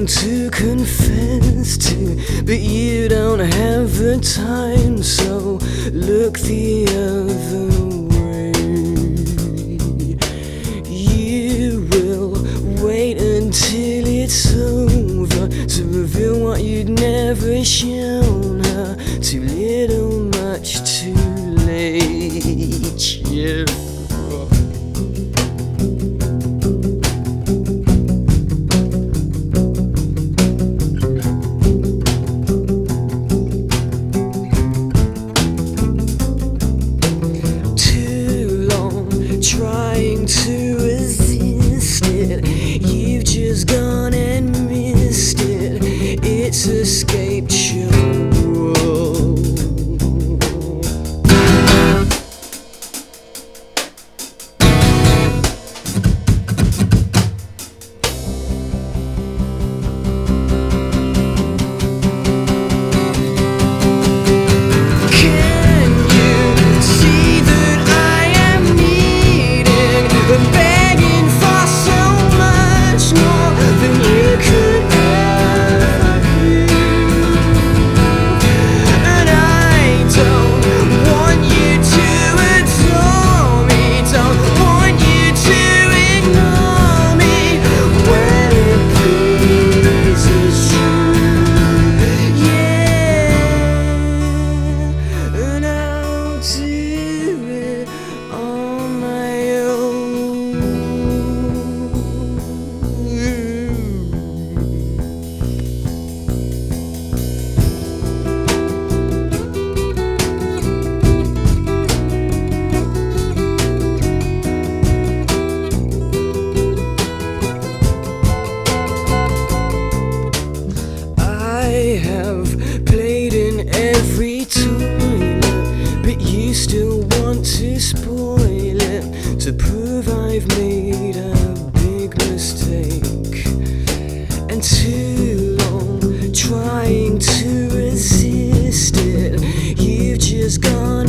something to confess to, but you don't have the time, so look the other way. You will wait until it's over to reveal what you'd never shown her. Too little, much too late, yeah. Trying to resist it, you've just gone and missed it. It's escaped your world. Begging for so much more than you could ever do. And I don't want you to adore me, don't want you to ignore me when it pleases you, yeah. And I'll do it on my own. I have played in every toilet, but you still want to spoil it to prove I've made a big mistake. And too long trying to resist it, you've just gone